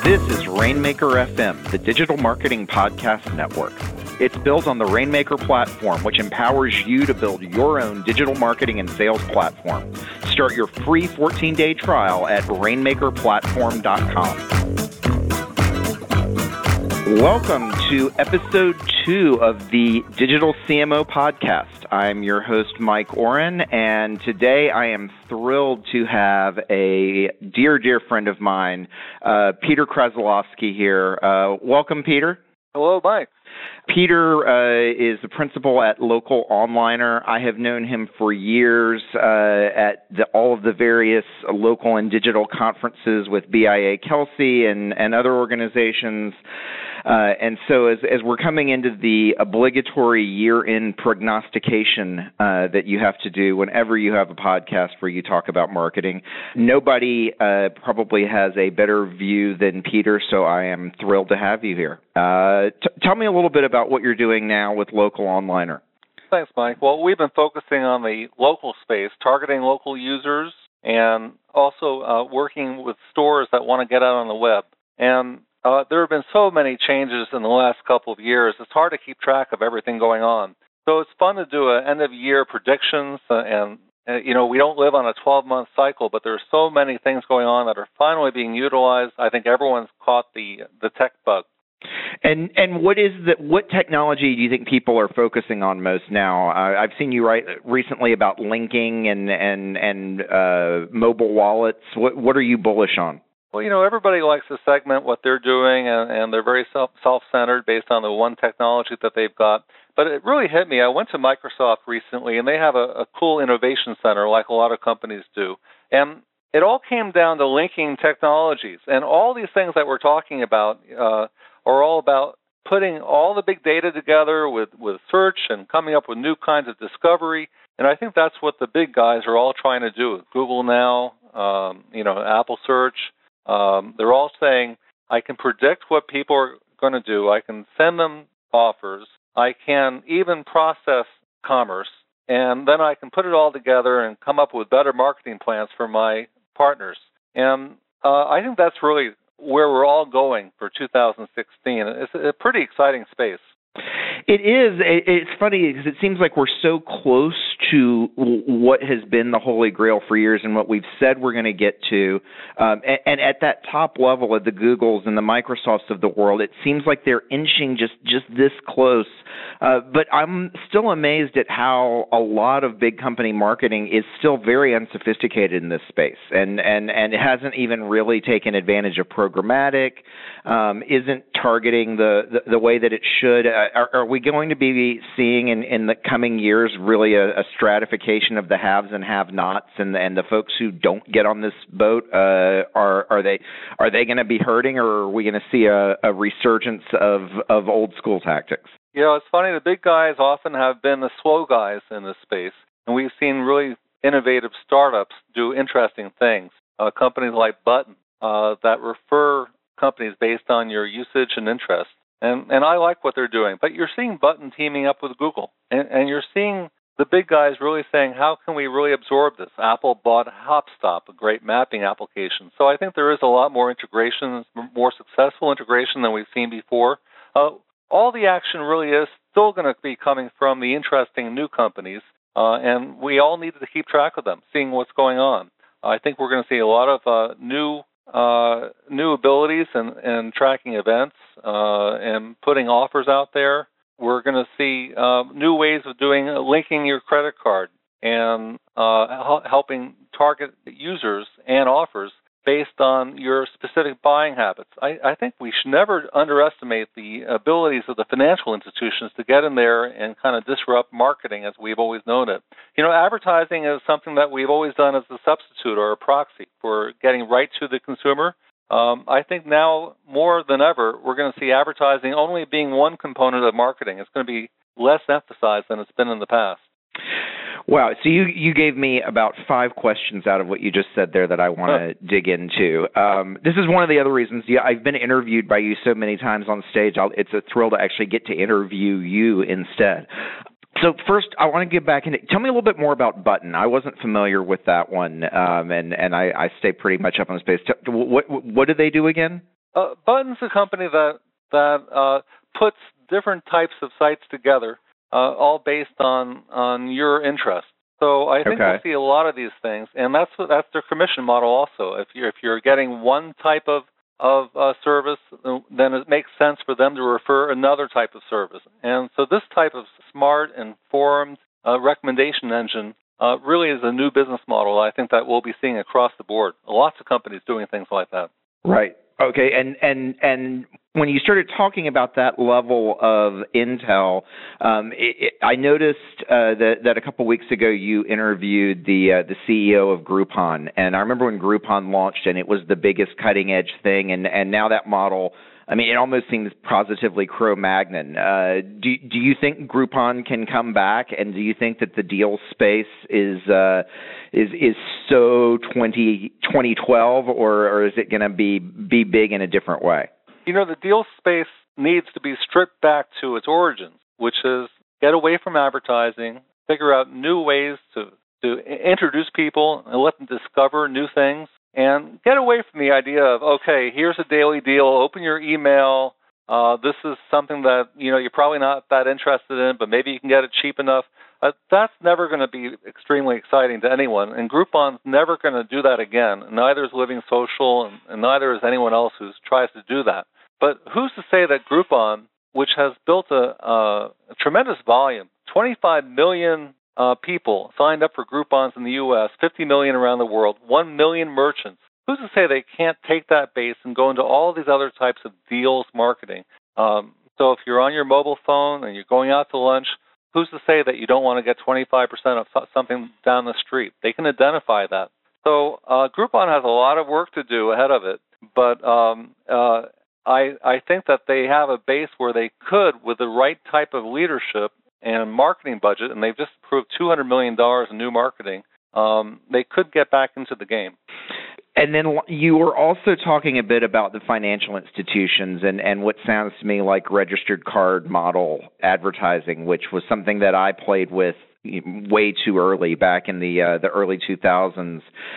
This is Rainmaker FM, the digital marketing podcast network. It's built on the Rainmaker platform, which empowers you to build your own digital marketing and sales platform. Start your free 14-day trial at rainmakerplatform.com. Welcome to episode 2 of the Digital CMO podcast. I'm your host, Mike Oren, and today I am thrilled to have a dear friend of mine, Peter Krasilovsky here. Welcome, Peter. Hello, Mike. Peter is the principal at Local Onliner. I have known him for years at all of the various local and digital conferences with BIA Kelsey and other organizations. And so as we're coming into the obligatory year-end prognostication that you have to do whenever you have a podcast where you talk about marketing, nobody probably has a better view than Peter, so I am thrilled to have you here. Tell me a little bit about what you're doing now with Local Onliner. Thanks, Mike. Well, we've been focusing on the local space, targeting local users, and also working with stores that want to get out on the web. And there have been so many changes in the last couple of years, it's hard to keep track of everything going on. So it's fun to do an end-of-year predictions, and we don't live on a 12-month cycle, but there are so many things going on that are finally being utilized. I think everyone's caught the tech bug. And what technology do you think people are focusing on most now? I've seen you write recently about linking and mobile wallets. What are you bullish on? Well, everybody likes to segment what they're doing, and they're very self-centered based on the one technology that they've got. But it really hit me. I went to Microsoft recently, and they have a cool innovation center like a lot of companies do. And it all came down to linking technologies. And all these things that we're talking about are all about putting all the big data together with search and coming up with new kinds of discovery. And I think that's what the big guys are all trying to do. Google now, Apple Search. They're all saying, I can predict what people are going to do. I can send them offers. I can even process commerce. And then I can put it all together and come up with better marketing plans for my partners. And I think that's really where we're all going for 2016. It's a pretty exciting space. It is. It's funny because it seems like we're so close to what has been the Holy Grail for years and what we've said we're going to get to. And at that top level of the Googles and the Microsofts of the world, it seems like they're inching just this close. But I'm still amazed at how a lot of big company marketing is still very unsophisticated in this space and it hasn't even really taken advantage of programmatic, isn't targeting the way that it should. Are we going to be seeing in the coming years really a stratification of the haves and have-nots, and the folks who don't get on this boat? Are they going to be hurting, or are we going to see a resurgence of old school tactics? It's funny. The big guys often have been the slow guys in this space, and we've seen really innovative startups do interesting things. Companies like Button that refer companies based on your usage and interest. And I like what they're doing. But you're seeing Button teaming up with Google. And you're seeing the big guys really saying, how can we really absorb this? Apple bought Hopstop, a great mapping application. So I think there is a lot more integration, more successful integration than we've seen before. All the action really is still going to be coming from the interesting new companies. And we all need to keep track of them, seeing what's going on. I think we're going to see a lot of new abilities and tracking events and putting offers out there. We're going to see new ways of linking your credit card and helping target users and offers based on your specific buying habits. I think we should never underestimate the abilities of the financial institutions to get in there and kind of disrupt marketing as we've always known it. Advertising is something that we've always done as a substitute or a proxy for getting right to the consumer. I think now more than ever, we're going to see advertising only being one component of marketing. It's going to be less emphasized than it's been in the past. Wow. So you gave me about 5 questions out of what you just said there that I want to dig into. This is one of the other reasons. I've been interviewed by you so many times on stage. It's a thrill to actually get to interview you instead. So first, I want to get back into. Tell me a little bit more about Button. I wasn't familiar with that one, and I stay pretty much up on the space. What do they do again? Button's a company that puts different types of sites together, all based on your interest. So I think we'll see a lot of these things, and that's their commission model also. If you're getting one type of service, then it makes sense for them to refer another type of service. And so this type of smart, informed recommendation engine really is a new business model. I think that we'll be seeing across the board. Lots of companies doing things like that. Right. Okay. And when you started talking about that level of intel, I noticed that a couple weeks ago you interviewed the CEO of Groupon, and I remember when Groupon launched, and it was the biggest cutting edge thing, and now that model, I mean, it almost seems positively Cro-Magnon. Do you think Groupon can come back, and do you think that the deal space is so 2012, or is it going to be big in a different way? The deal space needs to be stripped back to its origins, which is get away from advertising, figure out new ways to introduce people and let them discover new things. And get away from the idea of, okay, here's a daily deal, open your email, this is something that, you're probably not that interested in, but maybe you can get it cheap enough. That's never going to be extremely exciting to anyone, and Groupon's never going to do that again. Neither is Living Social, and neither is anyone else who tries to do that. But who's to say that Groupon, which has built a tremendous volume, 25 million people signed up for Groupons in the U.S., 50 million around the world, 1 million merchants. Who's to say they can't take that base and go into all these other types of deals marketing? So if you're on your mobile phone and you're going out to lunch, who's to say that you don't want to get 25% of something down the street? They can identify that. So Groupon has a lot of work to do ahead of it, but I think that they have a base where they could, with the right type of leadership and marketing budget, and they've just approved $200 million in new marketing, they could get back into the game. And then you were also talking a bit about the financial institutions and what sounds to me like registered card model advertising, which was something that I played with way too early back in the early 2000s.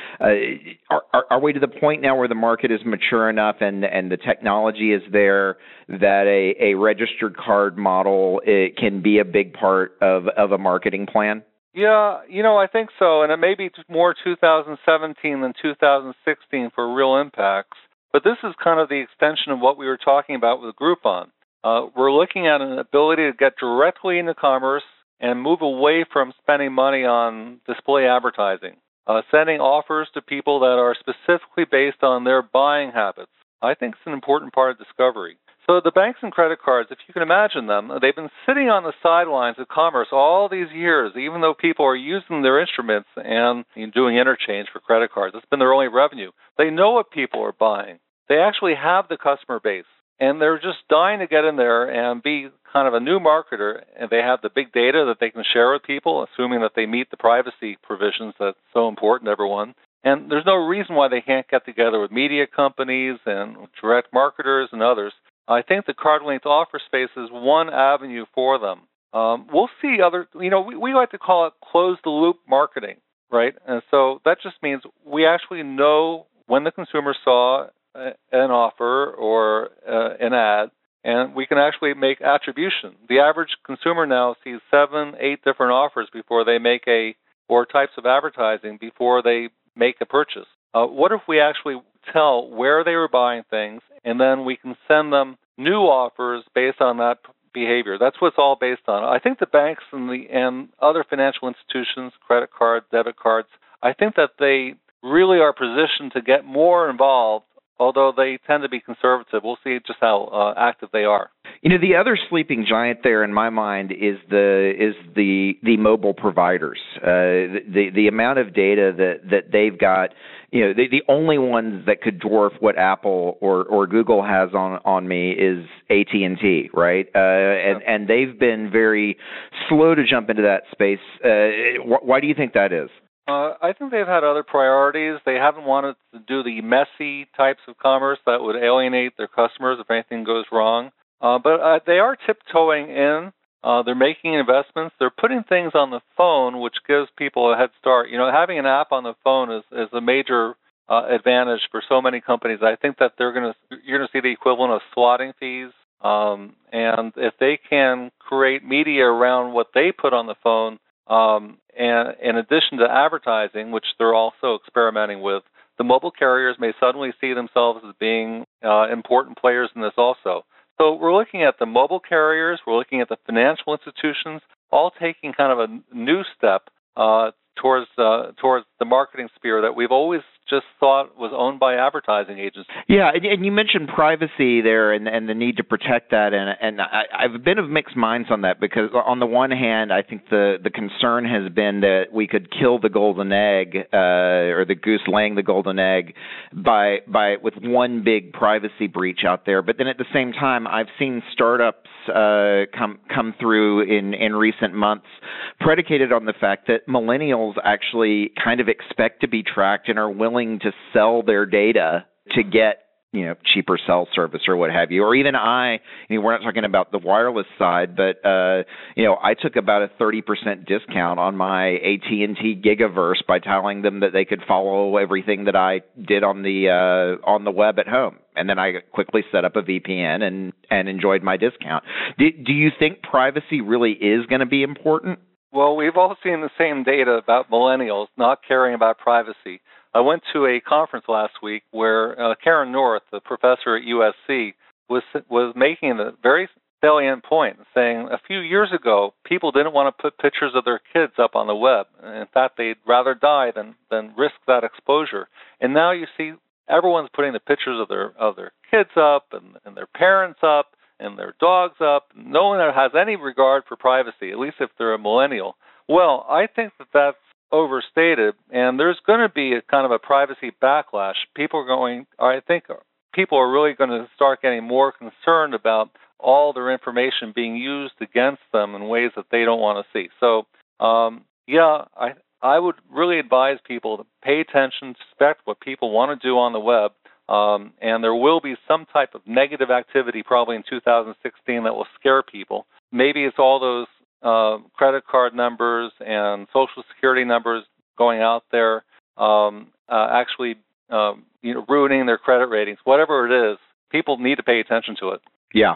Are we to the point now where the market is mature enough and the technology is there that a registered card model can be a big part of a marketing plan? Yeah, I think so, and it may be more 2017 than 2016 for real impacts. But this is kind of the extension of what we were talking about with Groupon. We're looking at an ability to get directly into commerce and move away from spending money on display advertising, sending offers to people that are specifically based on their buying habits. I think it's an important part of discovery. So the banks and credit cards, if you can imagine them, they've been sitting on the sidelines of commerce all these years, even though people are using their instruments and doing interchange for credit cards. It's been their only revenue. They know what people are buying. They actually have the customer base, and they're just dying to get in there and be kind of a new marketer, and they have the big data that they can share with people, assuming that they meet the privacy provisions that's so important to everyone. And there's no reason why they can't get together with media companies and direct marketers and others. I think the card-linked offer space is one avenue for them. We'll see other, we like to call it closed-the-loop marketing, right? And so that just means we actually know when the consumer saw an offer or an ad, and we can actually make attribution. The average consumer now sees 7, 8 different offers before they or types of advertising before they make a purchase. What if we actually tell where they were buying things, and then we can send them new offers based on that behavior? That's what it's all based on. I think the banks and other financial institutions, credit cards, debit cards, I think that they really are positioned to get more involved, although they tend to be conservative. We'll see just how active they are. The other sleeping giant there in my mind is the mobile providers. The amount of data that they've got, the only ones that could dwarf what Apple or Google has on me is AT&T, right? And they've been very slow to jump into that space. Why do you think that is? I think they've had other priorities. They haven't wanted to do the messy types of commerce that would alienate their customers if anything goes wrong. But they are tiptoeing in. They're making investments. They're putting things on the phone, which gives people a head start. Having an app on the phone is a major advantage for so many companies. I think that you're going to see the equivalent of swatting fees. And if they can create media around what they put on the phone, and in addition to advertising, which they're also experimenting with, the mobile carriers may suddenly see themselves as being important players in this also. So we're looking at the mobile carriers, we're looking at the financial institutions, all taking kind of a new step towards the marketing sphere that we've always just thought was owned by advertising agencies. Yeah, and you mentioned privacy there and the need to protect that, and I've been of mixed minds on that, because on the one hand, I think the concern has been that we could kill the golden egg, or the goose laying the golden egg, by with one big privacy breach out there. But then at the same time, I've seen startups come through in recent months predicated on the fact that millennials actually kind of expect to be tracked and are willing to sell their data to get cheaper cell service or what have you. Or even we're not talking about the wireless side, but I took about a 30% discount on my AT&T Gigaverse by telling them that they could follow everything that I did on the web at home. And then I quickly set up a VPN and enjoyed my discount. Do you think privacy really is going to be important? Well, we've all seen the same data about millennials not caring about privacy. I went to a conference last week where Karen North, the professor at USC, was making a very salient point, saying a few years ago, people didn't want to put pictures of their kids up on the web. In fact, they'd rather die than risk that exposure. And now you see everyone's putting the pictures of their kids up and their parents up and their dogs up. No one has any regard for privacy, at least if they're a millennial. Well, I think that's overstated, and there's going to be a kind of a privacy backlash. I think people are really going to start getting more concerned about all their information being used against them in ways that they don't want to see. So, I would really advise people to pay attention, suspect what people want to do on the web, and there will be some type of negative activity probably in 2016 that will scare people. Maybe it's all those credit card numbers and Social Security numbers going out there, actually, ruining their credit ratings. Whatever it is, people need to pay attention to it. Yeah.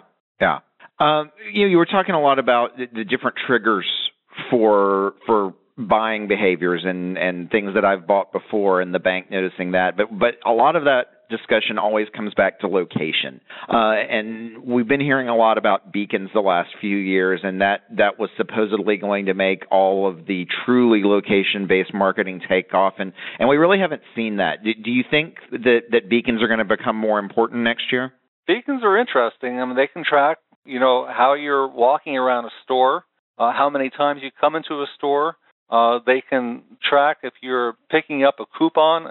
You were talking a lot about the different triggers for buying behaviors and things that I've bought before, and the bank noticing that. But a lot of that discussion always comes back to location. And we've been hearing a lot about beacons the last few years, and that was supposedly going to make all of the truly location-based marketing take off. And we really haven't seen that. Do you think that beacons are going to become more important next year? Beacons are interesting. I mean, they can track, how you're walking around a store, how many times you come into a store. They can track if you're picking up a coupon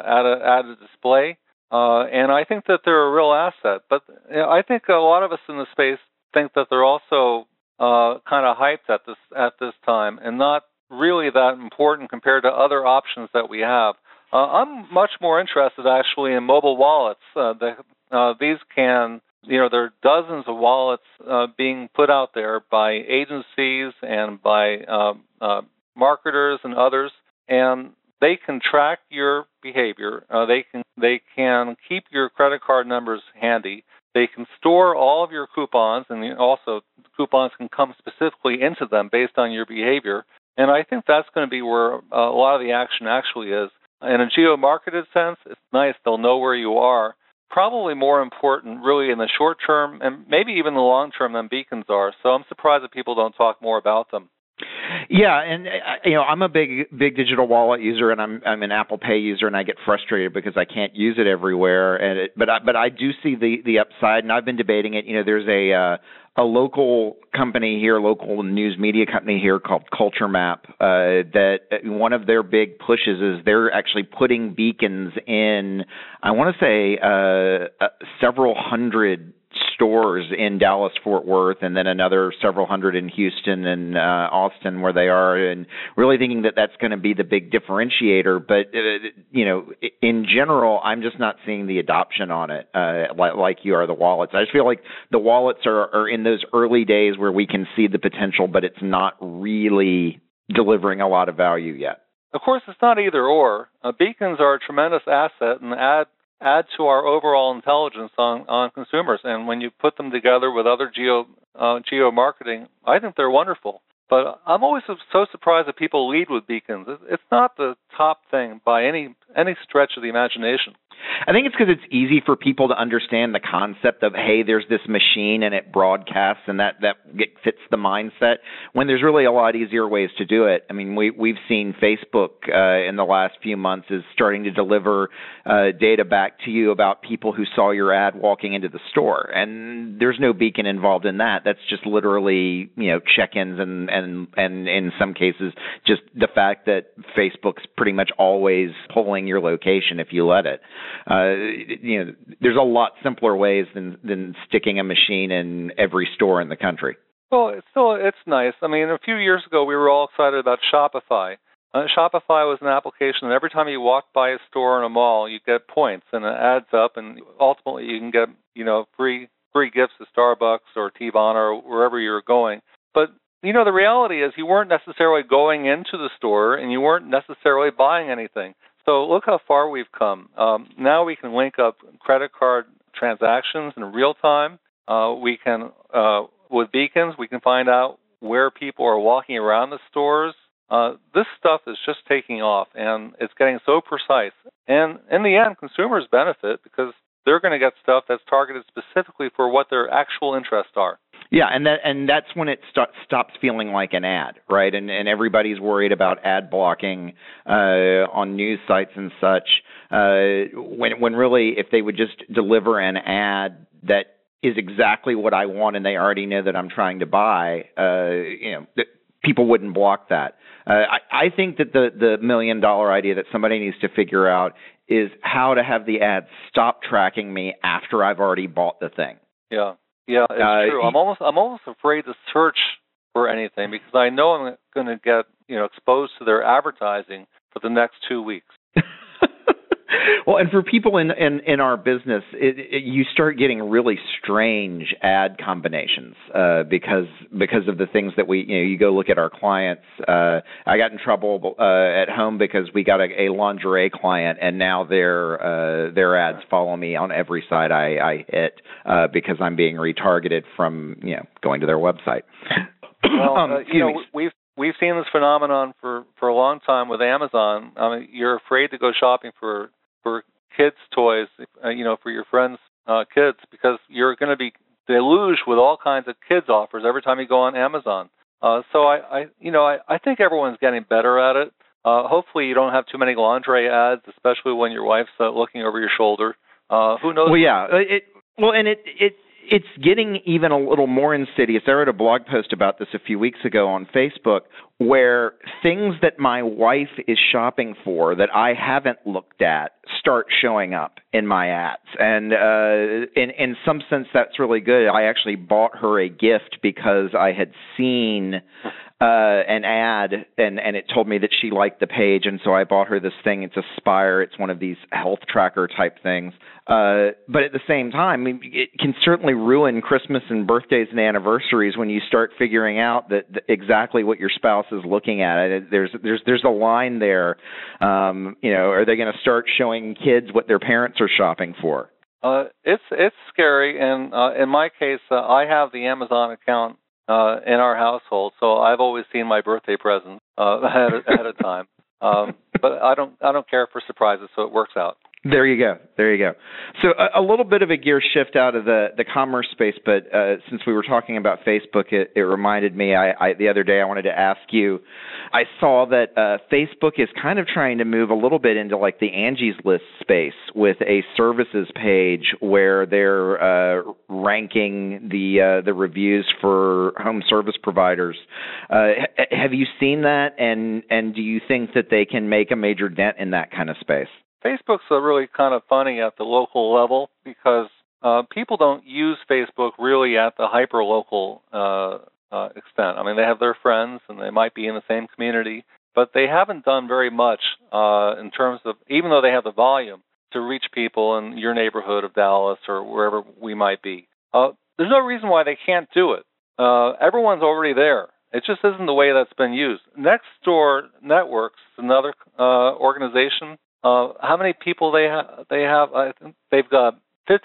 at a display. And I think that they're a real asset. But I think a lot of us in the space think that they're also kind of hyped at this time and not really that important compared to other options that we have. I'm much more interested actually in mobile wallets. These can, there are dozens of wallets being put out there by agencies and by marketers and others, and they can track your behavior. They can keep your credit card numbers handy. They can store all of your coupons, and also coupons can come specifically into them based on your behavior. And I think that's going to be where a lot of the action actually is. In a geo-marketed sense, it's nice. They'll know where you are. Probably more important, really, in the short term, and maybe even the long term than beacons are. So I'm surprised that people don't talk more about them. Yeah, and I'm a big digital wallet user, and I'm an Apple Pay user, and I get frustrated because I can't use it everywhere. But I do see the upside, and I've been debating it. There's a local company here, local news media company here called Culture Map. That one of their big pushes is they're actually putting beacons in. I want to say several hundred stores in Dallas-Fort Worth, and then another several hundred in Houston and Austin where they are, and really thinking that that's going to be the big differentiator. But, in general, I'm just not seeing the adoption on it like you are the wallets. I just feel like the wallets are in those early days where we can see the potential, but it's not really delivering a lot of value yet. of course, it's not either or. Beacons are a tremendous asset and add to our overall intelligence on consumers. And when you put them together with other geo marketing, I think they're wonderful. But I'm always so surprised that people lead with beacons. It's not the top thing by any stretch of the imagination. I think it's because it's easy for people to understand the concept of, hey, there's this machine and it broadcasts, and that fits the mindset, when there's really a lot easier ways to do it. I mean, we've seen Facebook in the last few months is starting to deliver data back to you about people who saw your ad walking into the store, and there's no beacon involved in that. That's just literally, check-ins and in some cases just the fact that Facebook's pretty much always pulling your location if you let it. There's a lot simpler ways than sticking a machine in every store in the country. Well, it's nice. I mean, a few years ago, we were all excited about Shopify. Shopify was an application that every time you walked by a store in a mall, you get points, and it adds up, and ultimately you can get, free gifts at Starbucks or Teavana or wherever you're going. But the reality is you weren't necessarily going into the store, and you weren't necessarily buying anything. So look how far we've come. Now we can link up credit card transactions in real time. We can, with beacons, we can find out where people are walking around the stores. This stuff is just taking off, and it's getting so precise. And in the end, consumers benefit because they're going to get stuff that's targeted specifically for what their actual interests are. Yeah, and that's when it stops feeling like an ad, right? And everybody's worried about ad blocking on news sites and such. When really, if they would just deliver an ad that is exactly what I want, and they already know that I'm trying to buy, people wouldn't block that. I think that the $1 million idea that somebody needs to figure out is how to have the ads stop tracking me after I've already bought the thing. Yeah. Yeah, it's true. I'm almost afraid to search for anything because I know I'm going to get exposed to their advertising for the next 2 weeks. Well, and for people in our business, you start getting really strange ad combinations because of the things that you go look at our clients. I got in trouble at home because we got a lingerie client, and now their ads follow me on every site I hit because I'm being retargeted from going to their website. Well, we've seen this phenomenon for a long time with Amazon. I mean, you're afraid to go shopping for kids' toys, for your friends' kids, because you're going to be deluged with all kinds of kids' offers every time you go on Amazon. So I think everyone's getting better at it. Hopefully, you don't have too many lingerie ads, especially when your wife's looking over your shoulder. Who knows? Well, yeah. It's getting even a little more insidious. I wrote a blog post about this a few weeks ago on Facebook, where things that my wife is shopping for that I haven't looked at start showing up in my ads. And in some sense, that's really good. I actually bought her a gift because I had seen an ad, and it told me that she liked the page, and so I bought her this thing. It's Aspire. It's one of these health tracker type things. But at the same time, it can certainly ruin Christmas and birthdays and anniversaries when you start figuring out that exactly what your spouse is looking at. There's a line there. Are they going to start showing kids what their parents are shopping for? It's scary, and in my case, I have the Amazon account in our household, so I've always seen my birthday presents ahead of time. But I don't care for surprises, so it works out. There you go. So a little bit of a gear shift out of the commerce space, but since we were talking about Facebook, it reminded me, the other day I wanted to ask you, I saw that Facebook is kind of trying to move a little bit into like the Angie's List space with a services page where they're ranking the reviews for home service providers. Have you seen that, and do you think that they can make a major dent in that kind of space? Facebook's really kind of funny at the local level because people don't use Facebook really at the hyper-local extent. I mean, they have their friends and they might be in the same community, but they haven't done very much in terms of, even though they have the volume, to reach people in your neighborhood of Dallas or wherever we might be. There's no reason why they can't do it. Everyone's already there. It just isn't the way that's been used. Nextdoor Networks, another organization. How many people they have? I think they've got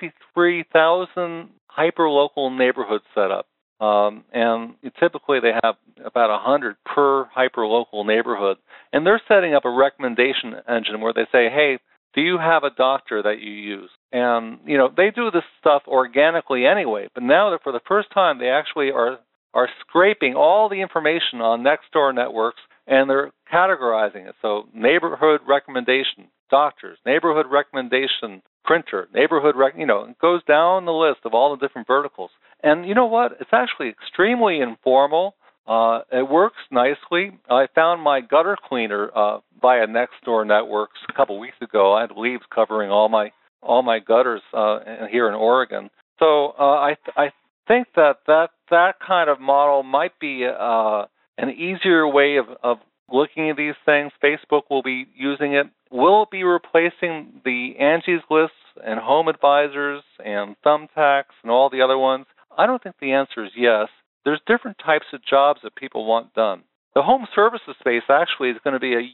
53,000 hyperlocal neighborhoods set up. And typically they have about 100 per hyperlocal neighborhood. And they're setting up a recommendation engine where they say, hey, do you have a doctor that you use? And, they do this stuff organically anyway, but now that for the first time they actually are scraping all the information on Nextdoor Networks and they're categorizing it. So neighborhood recommendation, doctors, neighborhood recommendation, printer, neighborhood, it goes down the list of all the different verticals. And you know what? It's actually extremely informal. It works nicely. I found my gutter cleaner via Nextdoor Networks a couple weeks ago. I had leaves covering all my gutters here in Oregon. So I think that kind of model might be an easier way of looking at these things. Facebook will be using it. Will it be replacing the Angie's Lists and Home Advisors and Thumbtacks and all the other ones? I don't think the answer is yes. There's different types of jobs that people want done. The home services space actually is going to be a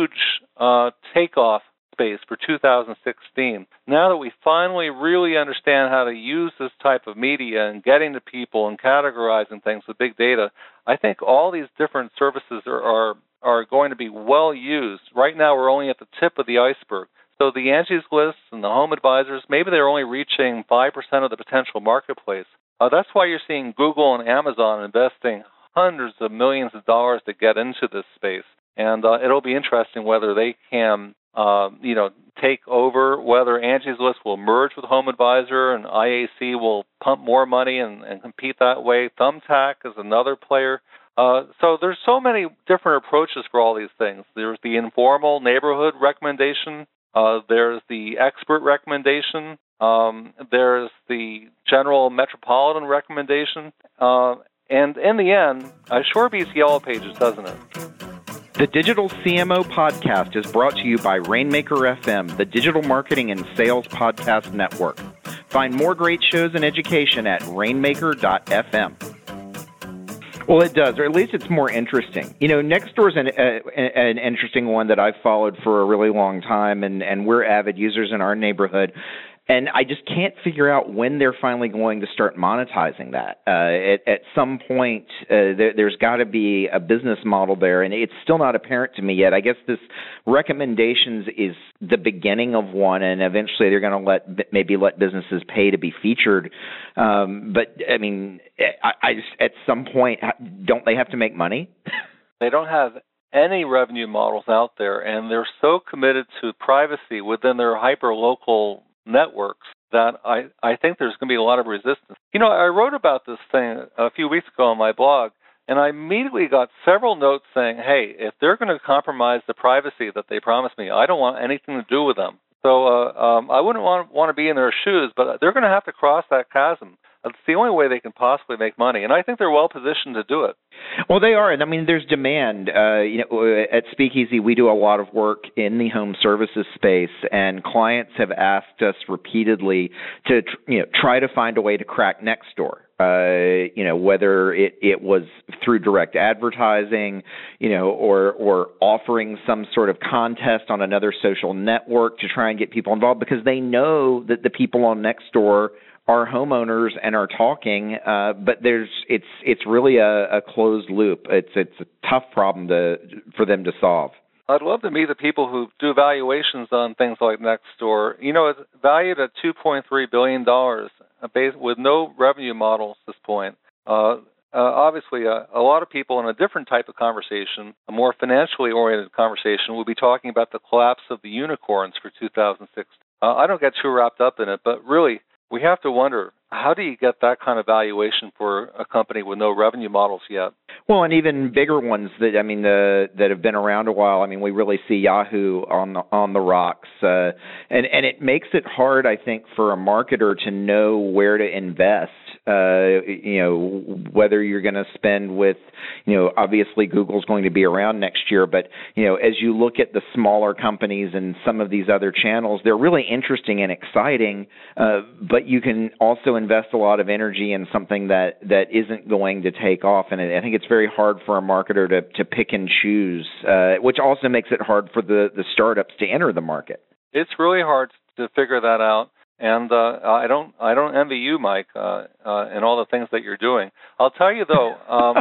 huge takeoff space for 2016. Now that we finally really understand how to use this type of media and getting to people and categorizing things with big data, I think all these different services are going to be well used. Right now we're only at the tip of the iceberg. So the Angie's Lists and the Home Advisors, maybe they're only reaching 5% of the potential marketplace. That's why you're seeing Google and Amazon investing hundreds of millions of dollars to get into this space. And it'll be interesting whether they can, take over, whether Angie's List will merge with Home Advisor and IAC will pump more money and compete that way. Thumbtack is another player. So there's so many different approaches for all these things. There's the informal neighborhood recommendation. There's the expert recommendation. There's the general metropolitan recommendation. And in the end, sure beats Yellow Pages, doesn't it? The Digital CMO Podcast is brought to you by Rainmaker FM, the digital marketing and sales podcast network. Find more great shows and education at rainmaker.fm. Well, it does, or at least it's more interesting. Nextdoor is an interesting one that I've followed for a really long time, and we're avid users in our neighborhood. And I just can't figure out when they're finally going to start monetizing that. At some point, there's got to be a business model there, and it's still not apparent to me yet. I guess this recommendations is the beginning of one, and eventually they're going to let businesses pay to be featured. But I mean, I just, at some point, don't they have to make money? They don't have any revenue models out there, and they're so committed to privacy within their hyper-local networks that I think there's going to be a lot of resistance. I wrote about this thing a few weeks ago on my blog, and I immediately got several notes saying, hey, if they're going to compromise the privacy that they promised me, I don't want anything to do with them. So I wouldn't want to be in their shoes, but they're going to have to cross that chasm. It's the only way they can possibly make money, and I think they're well positioned to do it. Well, they are, and I mean, there's demand. At Speakeasy, we do a lot of work in the home services space, and clients have asked us repeatedly to try to find a way to crack Nextdoor. Whether it was through direct advertising, or offering some sort of contest on another social network to try and get people involved, because they know that the people on Nextdoor are homeowners and are talking, but it's really a closed loop. It's a tough problem for them to solve. I'd love to meet the people who do valuations on things like Nextdoor. It's valued at $2.3 billion with no revenue models at this point. Obviously, a lot of people in a different type of conversation, a more financially oriented conversation, will be talking about the collapse of the unicorns for 2006. I don't get too wrapped up in it, but really, we have to wonder, how do you get that kind of valuation for a company with no revenue models yet? Well, and even bigger ones that have been around a while. I mean, we really see Yahoo on the rocks, and it makes it hard, I think, for a marketer to know where to invest whether you're going to spend with, obviously Google's going to be around next year, but, as you look at the smaller companies and some of these other channels, they're really interesting and exciting, but you can also invest a lot of energy in something that isn't going to take off. And I think it's very hard for a marketer to pick and choose, which also makes it hard for the startups to enter the market. It's really hard to figure that out. And I don't envy you, Mike, and all the things that you're doing. I'll tell you though,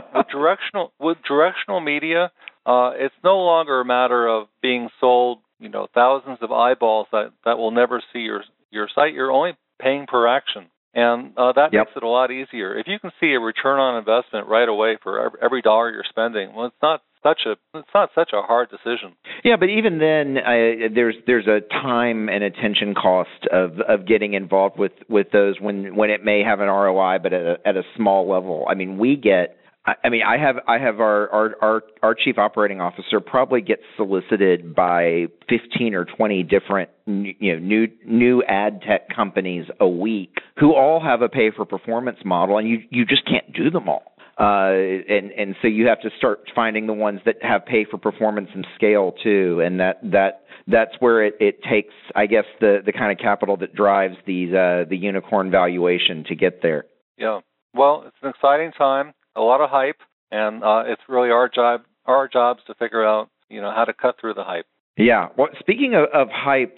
with directional media, it's no longer a matter of being sold, thousands of eyeballs that will never see your site. You're only paying per action, and that makes it a lot easier. If you can see a return on investment right away for every dollar you're spending, well, it's not such a hard decision. Yeah, but even then, there's a time and attention cost of getting involved with those when it may have an ROI, but at a small level. I mean, I have our chief operating officer probably gets solicited by 15 or 20 different new ad tech companies a week who all have a pay for performance model, and you just can't do them all. And so you have to start finding the ones that have pay for performance and scale too, and that's where it takes, I guess, the kind of capital that drives the unicorn valuation to get there. Yeah, well, it's an exciting time, a lot of hype, and it's really our jobs to figure out how to cut through the hype. Yeah. Well, speaking of hype,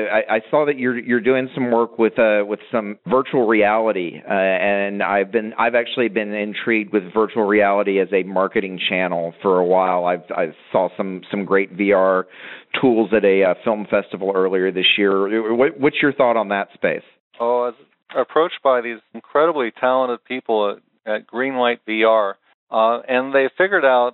I saw that you're doing some work with some virtual reality, and I've actually been intrigued with virtual reality as a marketing channel for a while. I saw some great VR tools at a film festival earlier this year. What's your thought on that space? Oh, I was approached by these incredibly talented people at Greenlight VR, and they figured out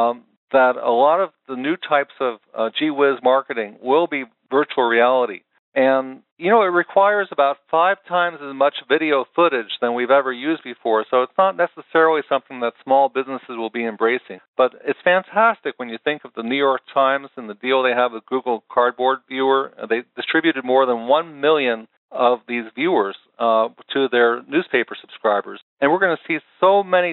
that a lot of the new types of gee-whiz marketing will be virtual reality. And, it requires about 5 times as much video footage than we've ever used before, so it's not necessarily something that small businesses will be embracing. But it's fantastic when you think of the New York Times and the deal they have with Google Cardboard Viewer. They distributed more than 1 million of these viewers to their newspaper subscribers. And we're going to see so many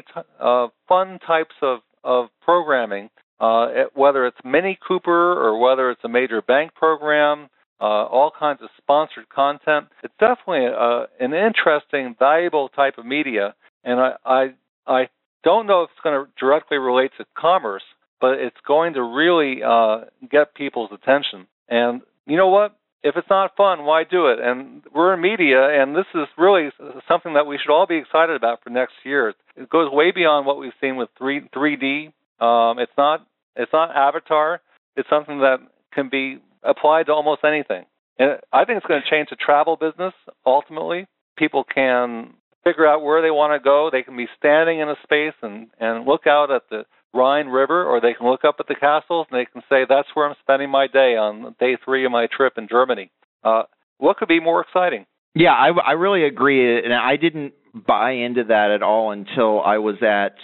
fun types of programming, whether it's Mini Cooper or whether it's a major bank program, all kinds of sponsored content. It's definitely an interesting, valuable type of media, and I don't know if it's going to directly relate to commerce, but it's going to really get people's attention. And you know what? If it's not fun, why do it? And we're in media, and this is really something that we should all be excited about for next year. It goes way beyond what we've seen with 3D. It's not Avatar. It's something that can be applied to almost anything. And I think it's going to change the travel business, ultimately. People can figure out where they want to go. They can be standing in a space and look out at the Rhine River, or they can look up at the castles and they can say, that's where I'm spending my day on day 3 of my trip in Germany. What could be more exciting? Yeah, I really agree. And I didn't buy into that at all until I was at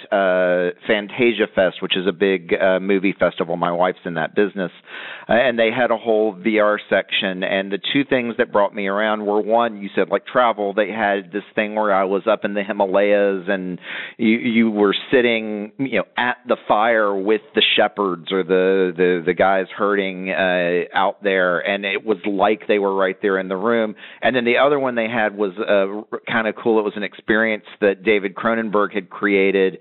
Fantasia Fest, which is a big movie festival. My wife's in that business. And they had a whole VR section. And the 2 things that brought me around were, one, you said like travel. They had this thing where I was up in the Himalayas and you were sitting, at the fire with the shepherds or the guys herding out there. And it was like they were right there in the room. And then the other one they had was kind of cool. It was an experience that David Cronenberg had created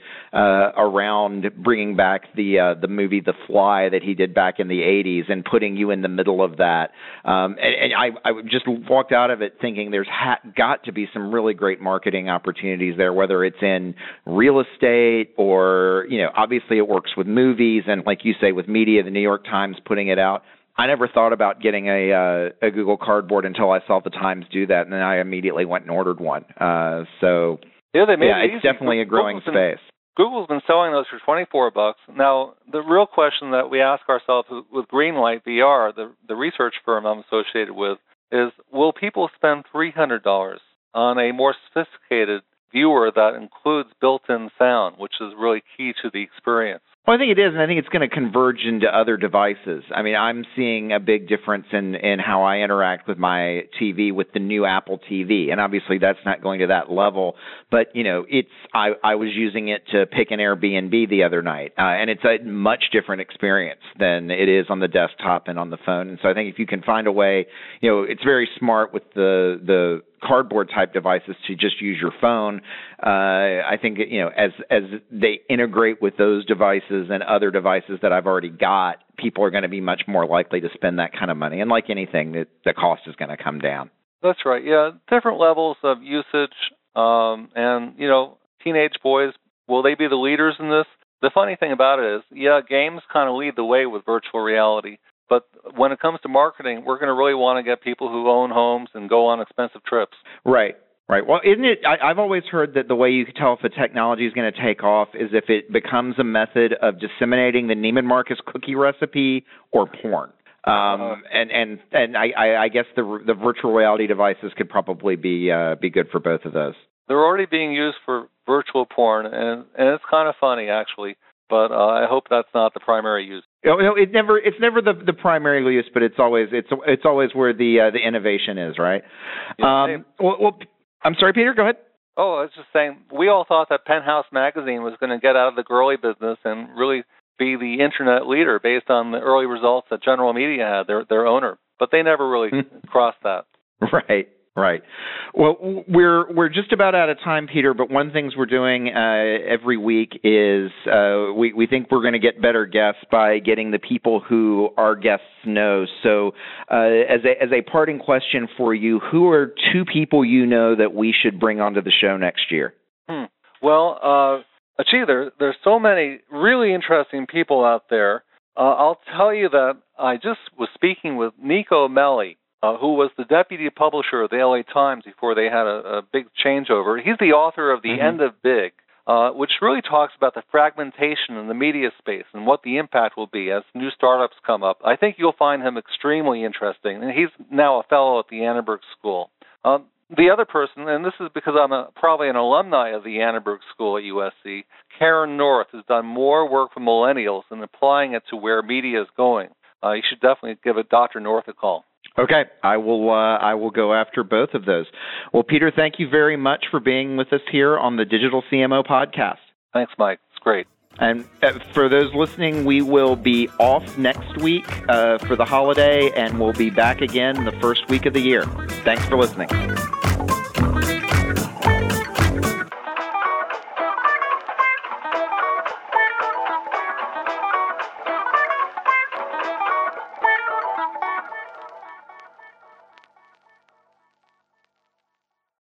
around bringing back the movie The Fly that he did back in the 80s and putting you in the middle of that. And I just walked out of it thinking there's got to be some really great marketing opportunities there, whether it's in real estate or, obviously it works with movies and, like you say, with media, the New York Times putting it out. I never thought about getting a Google Cardboard until I saw the Times do that, and then I immediately went and ordered one. It's definitely a growing space. Google's been selling those for $24. Now, the real question that we ask ourselves with Greenlight VR, the research firm I'm associated with, is will people spend $300 on a more sophisticated viewer that includes built-in sound, which is really key to the experience? Well, I think it is, and I think it's going to converge into other devices. I mean, I'm seeing a big difference in how I interact with my TV with the new Apple TV, and obviously that's not going to that level. But I was using it to pick an Airbnb the other night, and it's a much different experience than it is on the desktop and on the phone. And so I think if you can find a way, it's very smart with the cardboard type devices to just use your phone. I think as they integrate with those devices and other devices that I've already got, people are going to be much more likely to spend that kind of money. And like anything, the cost is going to come down. That's right. Yeah, different levels of usage, and teenage boys, will they be the leaders in this? The funny thing about it is, games kind of lead the way with virtual reality. But when it comes to marketing, we're going to really want to get people who own homes and go on expensive trips. Right. Well, isn't it? I've always heard that the way you can tell if a technology is going to take off is if it becomes a method of disseminating the Neiman Marcus cookie recipe or porn. And I guess the virtual reality devices could probably be good for both of those. They're already being used for virtual porn, and it's kind of funny actually. But I hope that's not the primary use. It's never the primary use, but it's always where the innovation is, right? Yeah, well, I'm sorry, Peter. Go ahead. Oh, I was just saying, we all thought that Penthouse magazine was going to get out of the girly business and really be the internet leader based on the early results that General Media had, their owner. But they never really crossed that. Right. Well, we're just about out of time, Peter, but one of the things we're doing every week is we think we're going to get better guests by getting the people who our guests know. So as a parting question for you, who are two people you know that we should bring onto the show next year? Well, there's so many really interesting people out there. I'll tell you that I just was speaking with Nico Melli, who was the deputy publisher of the LA Times before they had a big changeover. He's the author of The End of Big, which really talks about the fragmentation in the media space and what the impact will be as new startups come up. I think you'll find him extremely interesting, and he's now a fellow at the Annenberg School. The other person, and this is because I'm probably an alumni of the Annenberg School at USC, Karen North has done more work for millennials and applying it to where media is going. You should definitely give Dr. North a call. Okay, I will go after both of those. Well, Peter, thank you very much for being with us here on the Digital CMO podcast. Thanks, Mike. It's great. And for those listening, we will be off next week for the holiday, and we'll be back again the first week of the year. Thanks for listening.